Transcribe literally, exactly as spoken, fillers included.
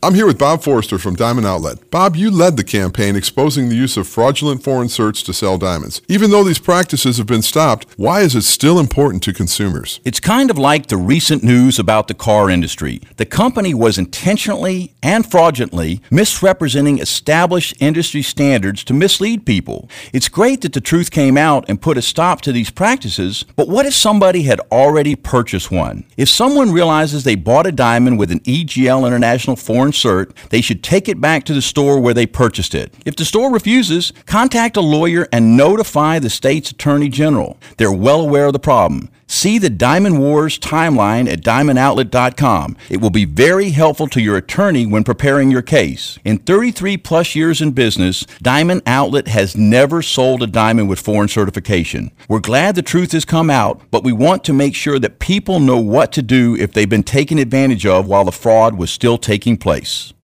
I'm here with Bob Forrester from Diamond Outlet. Bob, you led the campaign exposing the use of fraudulent foreign certs to sell diamonds. Even though these practices have been stopped, why is it still important to consumers? It's kind of like the recent news about the car industry. The company was intentionally and fraudulently misrepresenting established industry standards to mislead people. It's great that the truth came out and put a stop to these practices, but what if somebody had already purchased one? If someone realizes they bought a diamond with an E G L International foreign cert, they should take it back to the store where they purchased it. If the store refuses, contact a lawyer and notify the state's attorney general. They're well aware of the problem. See the Diamond Wars timeline at diamond outlet dot com. It will be very helpful to your attorney when preparing your case. In thirty-three plus years in business, Diamond Outlet has never sold a diamond with foreign certification. We're glad the truth has come out, but we want to make sure that people know what to do if they've been taken advantage of while the fraud was still taking place.